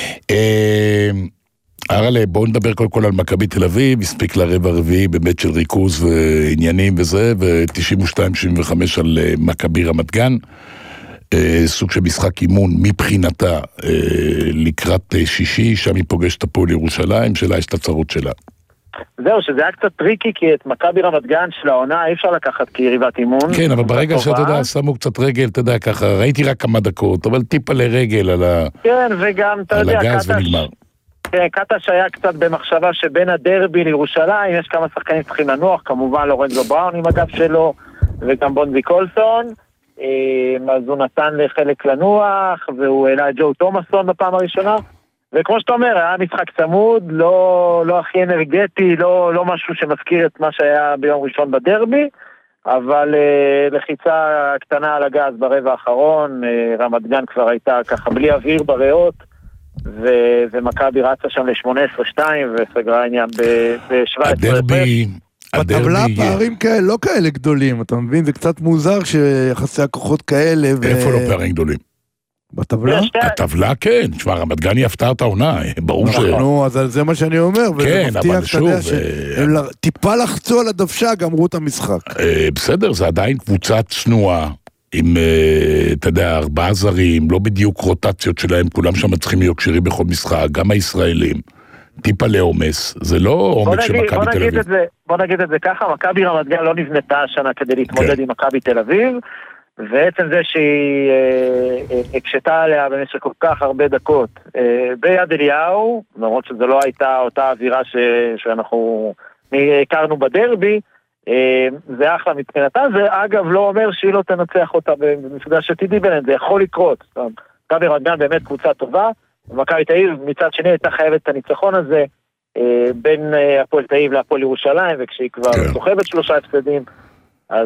ארלה, בואו נדבר קודם כל על מכבי תל אביב, הספיק לרבע הרביעי באמת של ריכוז ועניינים וזה, ו92-75 על מכבי רמת גן. סוג של משחק אימון מבחינתה לקראת שישי, שם היא פוגשת הפועל ירושלים, שלה יש את הצרות שלה. זהו, שזה היה קצת טריקי, כי את מכבי רמת גן של העונה אי אפשר לקחת כיריבת אימון. כן, אבל ברגע שאתה יודע, שמו קצת רגל, אתה יודע, ככה, ראיתי רק כמה דקות, אבל טיפה לרגל על הגז ונגמר. כן, קטש היה קצת במחשבה שבין הדרבי לירושלים, יש כמה שחקנים צריכים לנוח, כמובן לורנזו בראון עם הגב שלו, וגם בונזי קולסון, אז הוא נתן לחלק לנוח, והוא העלה את ג'ו תומאסון בפעם הראשונה, וכמו שאתה אומר, היה משחק צמוד, לא הכי אנרגטי, לא משהו שמזכיר את מה שהיה ביום ראשון בדרבי, אבל לחיצה קטנה על הגז ברבע האחרון, רמת גן כבר הייתה ככה בלי אוויר בריאות, ומכבי רצה שם ל-18-2 וסגרה העניין ב-17. הדרבי... בטבלה פערים כאלה, לא כאלה גדולים, אתה מבין? זה קצת מוזר שיחסי הכוחות כאלה. איפה לא פערים גדולים? בטבלה? הטבלה כן, תשמע, רמת גן היא הפתעה את העונה, ברור ש... נו, אז זה מה שאני אומר, כן, אבל שוב... טיפה לחצו על הדוושה, גמרו את המשחק. בסדר, זה עדיין קבוצה צנועה, עם, אתה יודע, 4 זרים, לא בדיוק רוטציות שלהם, כולם שם צריכים להיות קשירים בכל משחק, גם הישראלים. טיפה לעומס, זה לא עומק של מכבי תל אביב. בוא נגיד את זה ככה, מכבי רמת גן לא נבנתה השנה כדי להתמודד עם מכבי תל אביב, ועצם זה שהיא הקשתה עליה במשך כל כך הרבה דקות ביד אליהו, למרות שזו לא הייתה אותה אווירה שאנחנו הכרנו בדרבי, זה אחלה מבחינתה, זה אגב לא אומר שהיא לא תנצח אותה במפגש עתידי ביניהם, זה יכול לקרות. מכבי רמת גן באמת קבוצה טובה, ומכבי תל אביב מצד שני הייתה חייבת את הניצחון הזה בין הפועל תל אביב להפועל ירושלים, וכשהיא כבר סוחבת 3 הפסדים, אז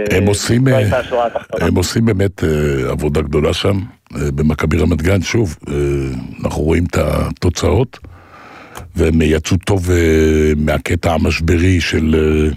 לא הייתה השורה התחתונה. הם עושים באמת עבודה גדולה שם, במכבי רמת גן, שוב, אנחנו רואים את התוצאות, והם יצאו טוב מהקטע המשברי של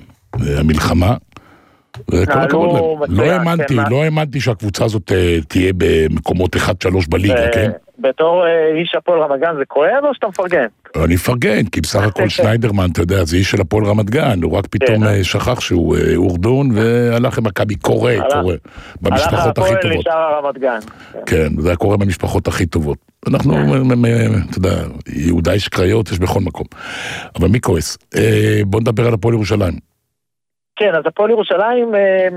המלחמה, וכל הכבוד להם. לא האמנתי שהקבוצה הזאת תהיה במקומות 1-3 בליגה, כן? בתור איש הפועל רמת גן זה כואב או שאתה מפרגן? אני מפרגן, כי בסך הכל שניידרמן, אתה יודע, זה איש של הפועל רמת גן, הוא רק פתאום שכח שהוא אורדון, והלך עם מכבי קורה, במשפחות הכי טובות. הלך הפועל נשאר רמת גן. כן, זה היה קורה במשפחות הכי טובות. אנחנו, אתה יודע, יהודה יש קריות, יש בכל מקום. אבל מי כועס? בוא נדבר על הפועל ירושלים. כן, אז הפועל ירושלים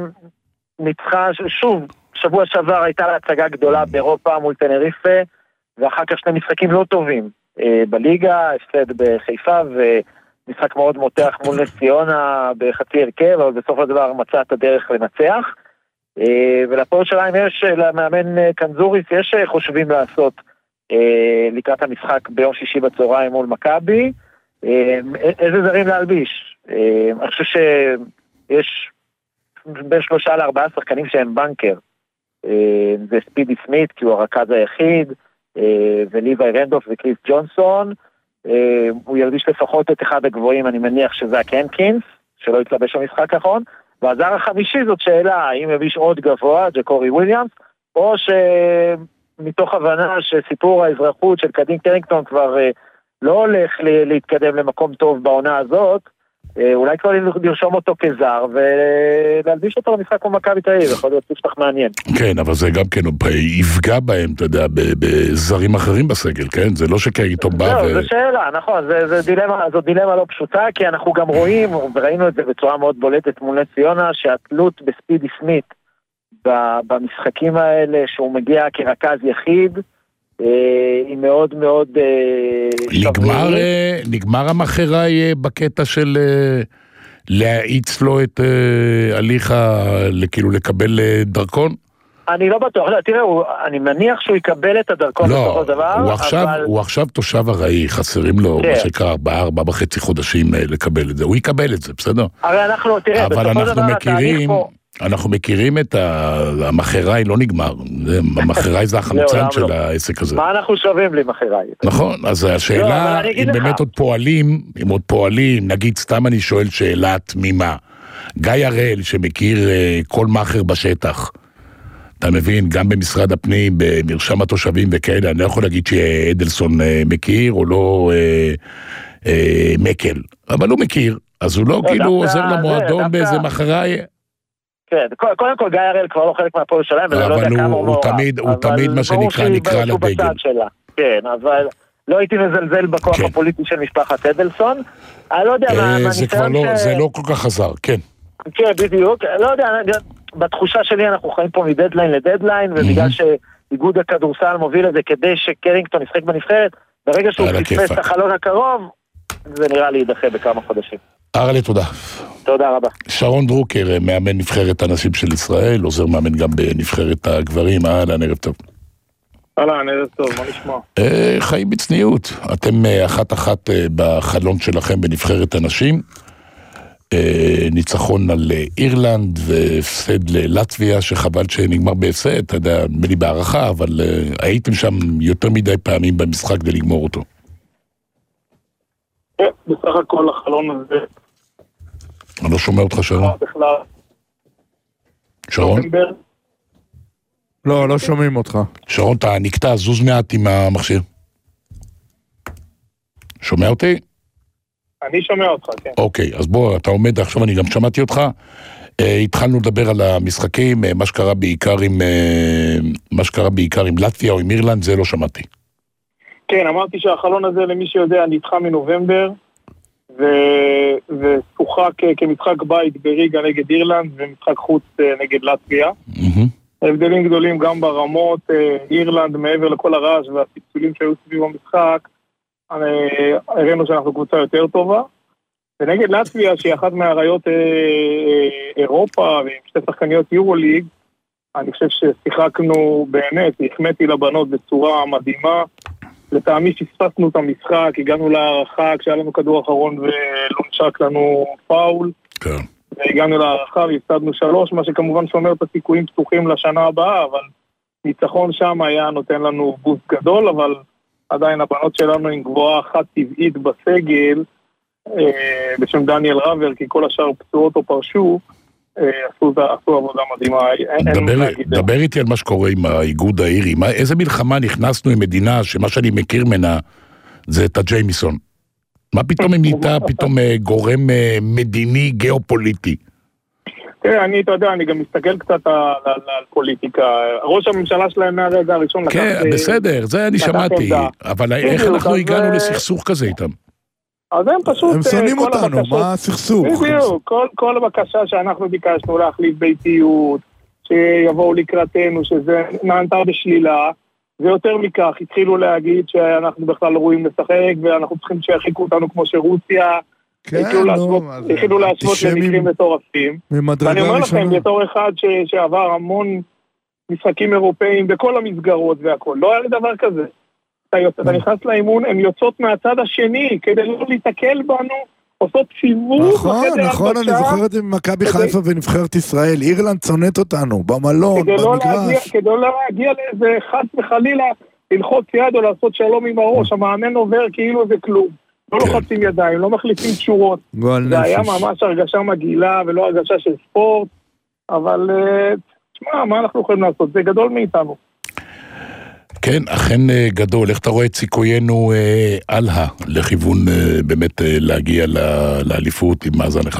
ניצחה, שוב, שבוע שעבר הייתה לה הצגה גדולה באירופה מול טנריפה, ואחר כך 2 משחקים לא טובים בליגה, הפסד בחיפה, ומשחק מאוד מותח מול נס ציונה בחצי הרכב, אבל בסוף הדבר מצא את הדרך לנצח. ולפועל ירושלים יש, למאמן קנזוריס, יש חושבים לעשות לקראת המשחק ביום שישי בצהריים מול מכבי, איזה זרים להלביש. אני חושב שיש בין 3-4 שחקנים שהם בנקר, זה ספידי סמית כי הוא הרכז היחיד, וליווי רנדוף וקריס ג'ונסון, הוא ירגיש לפחות את אחד הגבוהים, אני מניח שזה הקנקינס, שלא יתלבש במשחק האחרון, והזר החמישי זאת שאלה, האם ירגיש עוד גבוה, ג'קורי וויליאמס, או שמתוך הבנה שסיפור האזרחות של קדין קרינגטון כבר לא הולך להתקדם למקום טוב בעונה הזאת, אולי כבר לרשום אותו כזר ולהלביש אותו למשחק כמו מכבי תל אביב, יכול להיות ספתח מעניין. כן, אבל זה גם כן יפגע בהם, אתה יודע, בזרים אחרים בסגל, כן? זה לא שקרינגטון בא זו שאלה, נכון, זו דילמה לא פשוטה, כי אנחנו גם רואים, וראינו את זה בצורה מאוד בולטת מול נס ציונה, שהתלות בספידי סמית במשחקים האלה, שהוא מגיע כרכז יחיד, היא מאוד מאוד נגמר המחירה בקטע של להאיץ לו את הליך כאילו לקבל דרכון? אני לא בטוח, תראה, אני מניח שהוא יקבל את הדרכון בסופו דבר. הוא עכשיו תושב הראי, חסרים לו מה שקרה 4.5 חודשים לקבל את זה, הוא יקבל את זה, בסדר? הרי אנחנו, תראה, אבל אנחנו מכירים את המחירה, לא נגמר, המחירה זה החמצן של העסק הזה. מה אנחנו שווים בלי מחירה? נכון, אז השאלה, אם באמת עוד פועלים, נגיד סתם אני שואל שאלה תמימה, גיא הראל שמכיר כל מאחר בשטח, אתה מבין, גם במשרד הפנים, במרשם התושבים וכאלה, אני לא יכול להגיד שאדלסון מכיר או לא מקל, אבל הוא מכיר, אז הוא לא כאילו עוזר למועדון באיזה מחראי. כן, קודם כל גיא הראל כבר לא חלק מהפועל ירושלים, ולא יודע כמה הוא מעורב. הוא תמיד מה שנקרא לדגל. כן, אבל לא הייתי מזלזל בכוח הפוליטי של משפחת אדלסון. אני לא יודע מה... זה לא כל כך חזר, כן. כן, בדיוק. לא יודע, בתחושה שלי אנחנו חיים פה מדדליין לדדליין, ובגלל שאיגוד הכדורסל מוביל את זה כדי שקרינגטון ישחק בנבחרת, ברגע שהוא תתפס את החלון הקרוב, זה נראה לי יידחה בכמה חודשים. ארלה, תודה. תודה רבה. שרון דרוקר, מאמן נבחרת הנשים של ישראל, עוזר מאמן גם בנבחרת הגברים. אהלן, ערב טוב. אהלן, ערב טוב, מה נשמע? חיים בצניעות. אתם אחת בחלון שלכם בנבחרת הנשים. ניצחון על אירלנד והפסד ללטביה, שחבל שנגמר בהפסד, אתה יודע, לי בערכה, אבל הייתם שם יותר מדי פעמים במשחק כדי לגמור אותו. בסך הכל החלון הזה... אני לא שומע אותך, שרון. שרון? לא שומעים אותך. שרון, אתה נקטע, זוז מעט עם המכשיר. שומע אותי? אני שומע אותך, כן. אוקיי, אז בוא, אתה עומד, עכשיו אני גם שמעתי אותך. התחלנו לדבר על המשחקים, מה שקרה בעיקר עם לטביה או עם אירלנד, זה לא שמעתי. כן, אמרתי שהחלון הזה, למי שיודע, נדחה מנובמבר, ושוחק כמשחק בית בריגה נגד אירלנד, ומשחק חוץ נגד לטביה. הבדלים גדולים גם ברמות, אירלנד מעבר לכל הרעש והפיצולים שהיו סביב המשחק, הראינו שאנחנו קבוצה יותר טובה. ונגד לטביה, שהיא אחת מהראיות אירופה, ועם שתי שחקניות יורוליג, אני חושב ששיחקנו באמת, החמאתי לבנות בצורה מדהימה. לטעמי שפספסנו את המשחק, הגענו להערכה כשהיה לנו כדור אחרון ולא נשק לנו פאול. כן. והגענו להערכה והפסדנו 3, מה שכמובן שומר את הסיכויים פתוחים לשנה הבאה, אבל ניצחון שם היה נותן לנו בוסט גדול, אבל עדיין הבנות שלנו עם גבוהה אחת טבעית בסגל, בשם דניאל רבר, כי כל השאר פצועות או פרשו, עשו עבודה מדהימה. דבר איתי על מה שקורה עם האיגוד האירי. איזה מלחמה נכנסנו עם מדינה שמה שאני מכיר ממנה זה את הג'יימיסון? מה פתאום היא נהייתה פתאום גורם מדיני גיאופוליטי? תראה, אתה יודע, אני גם מסתכל קצת על פוליטיקה. ראש הממשלה שלהם מהרגע הראשון לקח... כן, בסדר, זה אני שמעתי. אבל איך אנחנו הגענו לסכסוך כזה איתם? אז הם פשוט... הם שונאים אותנו, מה הסכסוך? בדיוק, כל הבקשה שאנחנו ביקשנו להחליף ביתיות, שיבואו לקראתנו, שזה נענתה בשלילה, ויותר מכך, התחילו להגיד שאנחנו בכלל לא רואים לשחק, ואנחנו צריכים שיחיקו אותנו כמו שרוסיה, התחילו להשוות למקרים מטורפים. ואני אומר לכם, בתור אחד שעבר המון משחקים אירופאים בכל המסגרות והכל, לא היה לי דבר כזה. אתה נכנס לאימון, הן יוצאות מהצד השני, כדי לא להתקל בנו, עושות סיבוב. נכון, אני זוכרת עם מכבי חיפה ונבחרת ישראל, אירלנד צונאת אותנו, במלון, במגרש. כדי לא להגיע לאיזה חס וחלילה, ללחוץ יד או לעשות שלום עם הראש, המאמן עובר כאילו זה כלום. לא לוחצים ידיים, לא מחליפים תשורות. זה היה ממש הרגשה מגעילה ולא הרגשה של ספורט, אבל תשמע, מה אנחנו יכולים לעשות? זה גדול מאיתנו. כן, אכן גדול. איך אתה רואה את סיכויינו הלאה לכיוון באמת להגיע לאליפות עם מאזן 1-1?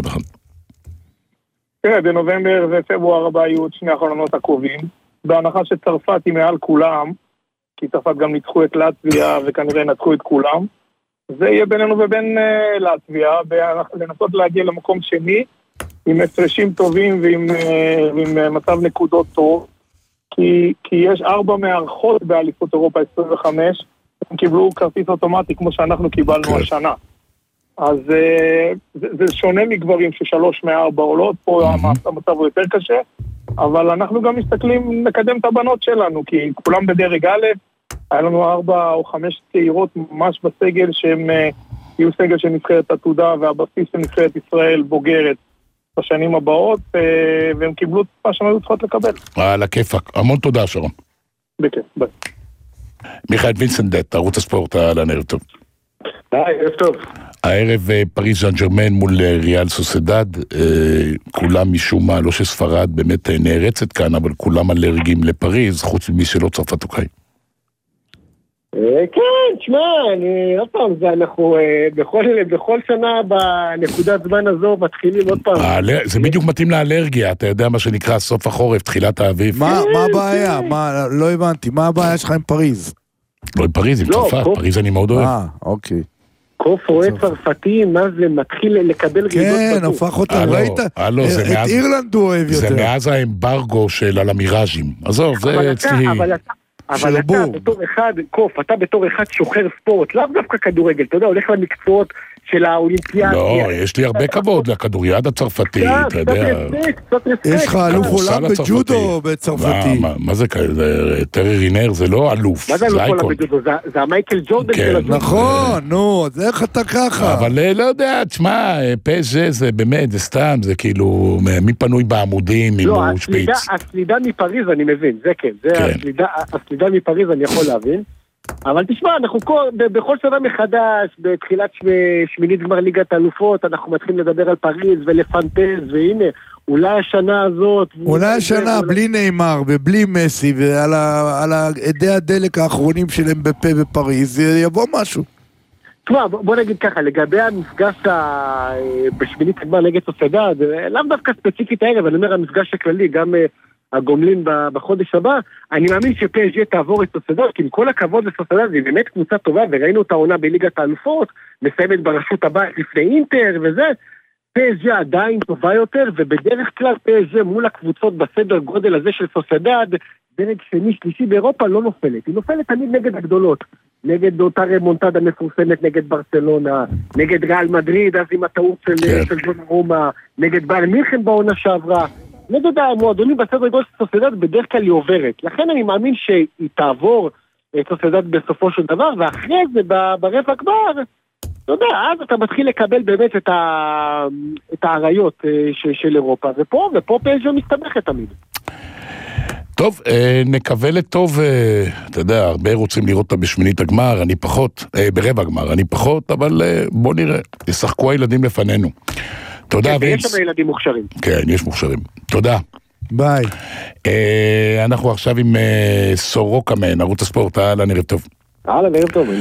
תראה, בנובמבר ופברואר הבא יהיו שני החלונות הקרובים, בהנחה שצרפת היא מעל כולם, כי צרפת גם ניצחו את לטביה וכנראה נצחו את כולם, זה יהיה בינינו ובין לטביה, לנסות להגיע למקום שני, עם הפרשים טובים ועם מצב נקודות טוב, כי יש 4 מערכות באליפות אירופה 25, הם קיבלו כרטיס אוטומטי כמו שאנחנו קיבלנו השנה. אז זה שונה מגברים ש3 מ4 עולות, פה המצב הוא יותר קשה, אבל אנחנו גם מסתכלים לקדם את הבנות שלנו, כי כולם בדרג א', היה לנו 4 או 5 צעירות ממש בסגל שהם יהיו סגל של נבחרת עתודה, והבסיס של נבחרת ישראל בוגרת בשנים הבאות, והם קיבלו את מה שהם היו צריכות לקבל. על הכיפק. המון תודה, שרון. בכיף, ביי. מיכאל וינסנדט, ערוץ הספורט, אהלן, ערב טוב. ערב טוב. הערב פריז ז'אן ג'רמן מול ריאל סוסיידד, כולם משום מה, לא שספרד באמת נערצת כאן, אבל כולם אלרגיים לפריז, חוץ ממי שלא צרפתוקאי. כן, תשמע, עוד פעם, אנחנו בכל שנה בנקודת זמן הזו מתחילים עוד פעם. זה בדיוק מתאים לאלרגיה, אתה יודע מה שנקרא סוף החורף, תחילת האביב. מה הבעיה? לא הבנתי, מה הבעיה שלך עם פריז? לא עם פריז, עם צרפת, פריז אני מאוד אוהב. אוקיי. קוף רואה צרפתי, מה זה מתחיל לקבל רעידות פתוח. כן, הופך אותם, ראית? את אירלנד הוא אוהב יותר. זה מאז האמברגו של על המיראז'ים. עזוב, זה אצלי... אבל אתה בתור אחד, קוף, אתה בתור אחד שוחר ספורט, לאו דווקא כדורגל, אתה יודע, הולך למקצועות של האולימפיאד. לא, יש לי הרבה כבוד לכדוריד הצרפתי, אתה יודע. יש לך אלוף עולם בג'ודו בצרפתי. מה זה כאלה? טרי רינר זה לא אלוף, מה זה אלוף עולם בג'ודו? זה המייקל ג'ורדן של הג'ודו. נכון, נו, אז איך אתה ככה? אבל לא יודע, תשמע, פז'ה זה באמת, זה סתם, זה כאילו, מי פנוי בעמודים, אם הוא שפיץ. הסלידה מפריז אני מבין, זה כן, הסלידה מפריז אני יכול להבין. אבל תשמע, אנחנו בכל שנה מחדש, בתחילת שמינית גמר ליגת האלופות, אנחנו מתחילים לדבר על פריז ולפנטז, והנה, אולי השנה הזאת... אולי השנה, בלי ניימר ובלי מסי, ועל עדי הדלק האחרונים שלהם בפה בפריז, יבוא משהו. תשמע, בוא נגיד ככה, לגבי המפגש בשמינית גמר נגד סוסיידד, לאו דווקא ספציפית הערב, אני אומר המפגש הכללי, גם... הגומלין בחודש הבא, אני מאמין שפסג' תעבור את סוסיידד, כי עם כל הכבוד לסוסיידד, היא באמת קבוצה טובה, וראינו את העונה בליגת האלופות, מסיימת ברשות הבית לפני אינטר וזה, פסג' עדיין טובה יותר, ובדרך כלל פסג' מול הקבוצות בסדר גודל הזה של סוסיידד, דרג שני שלישי באירופה לא נופלת, היא נופלת תמיד נגד הגדולות, נגד אותה רמונטדה מפורסמת נגד ברצלונה, נגד ריאל מדריד, אז עם הטעות של דונרומה, נגד ביירן מינכן בעונה שעברה, נגד המועדונים בסדר גודל של סוסיידד בדרך כלל היא עוברת, לכן אני מאמין שהיא תעבור את סוסיידד בסופו של דבר, ואחרי זה ברבע גמר, אתה יודע, אז אתה מתחיל לקבל באמת את העריות של אירופה, ופה פסג' מסתבכת תמיד. טוב, נקווה לטוב, אתה יודע, הרבה רוצים לראות אותה בשמינית הגמר, אני פחות, ברבע הגמר, אני פחות, אבל בוא נראה, ישחקו הילדים לפנינו. תודה, וינס. יש שם ילדים מוכשרים. כן, יש מוכשרים. תודה. ביי. אנחנו עכשיו עם סורוקה מן, ערוץ הספורט, אהלן, ערב טוב. אהלן, ערב טוב.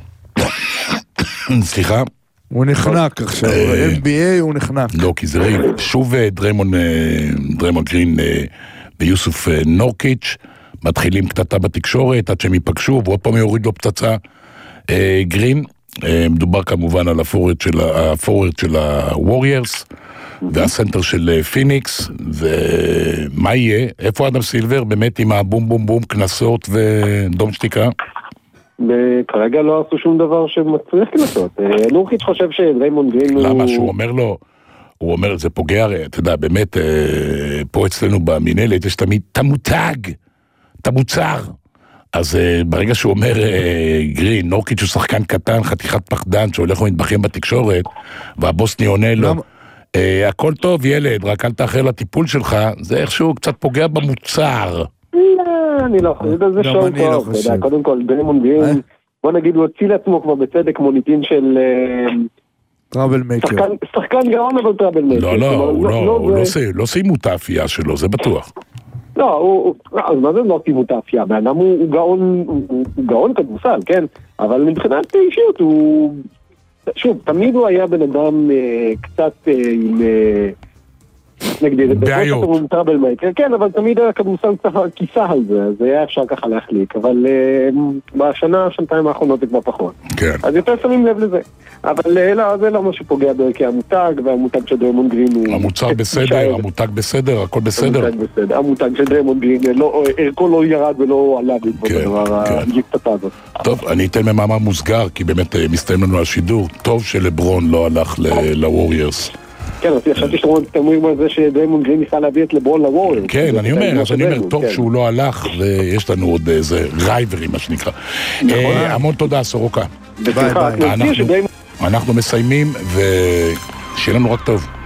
סליחה. הוא נחנק עכשיו, NBA הוא נחנק. לא, כי זה ריב. שוב דריימונד גרין ויוסוף נורקיץ' מתחילים קטטה בתקשורת עד שהם ייפגשו, ועוד פעם יוריד לו פצצה גרין. מדובר כמובן על הפורוורד של הווריירס והסנטר של פיניקס, ומה יהיה? איפה אדם סילבר באמת עם הבום בום בום כנסות ודום שתיקה? כרגע לא עשו שום דבר שמצריך כנסות. נורקיץ' חושב שדריימונד גרין הוא... למה? שהוא אומר לו, הוא אומר, זה פוגע, אתה יודע, באמת, פה אצלנו במנהלת יש תמיד את המוצר. אז ברגע שהוא אומר, גרין, נורקיץ' הוא שחקן קטן, חתיכת פחדן, שהולך ומתבחים בתקשורת, והבוסני עונה לו, הכל טוב ילד, רק אל תאחר לטיפול שלך, זה איכשהו קצת פוגע במוצר. אני לא חושב, זה שום טוב, קודם כל, דריימונד גרין, בוא נגיד, הוא הציל עצמו כבר בצדק מוניטין של... טראבל מייקר. שחקן גאון אבל טראבל מייקר. לא סיימו את האפייה שלו, זה בטוח. לא, אז מה זה לא סיימו את האפייה? באדם הוא גאון כדורסל, כן? אבל מבחינת אישיות הוא... שוב, תמיד הוא היה בן אדם קצת עם... נגדיר את זה. בעיות. טראבל מייקר, כן, אבל תמיד הכדורסל קצת כיסה על זה, אז היה אפשר ככה להחליק, אבל שנתיים האחרונות זה כבר פחות. כן. אז יותר שמים לב לזה. אבל לא, זה לא מה שפוגע בערכי המותג, והמותג של דריימונד גרין הוא... המוצר בסדר, המותג בסדר, הכל בסדר. המותג של דריימונד גרין, ערכו לא ירד ולא עלה בעקבות הדבר הג'יקטטה הזאת. טוב, אני אתן ממאמר מוסגר, כי באמת מסתיים לנו השידור. טוב שלברון לא הלך לווריירס. כן, אז חשבתי שאתם אומרים על זה שדריימונד גרין ניסה להביא את לברון לווריירס. כן, אני אומר, טוב שהוא לא הלך, ויש לנו עוד איזה רייברי, מה שנקרא. המון תודה, סורוקה. ביי ביי. אנחנו מסיימים, ושיהיה לנו רק טוב.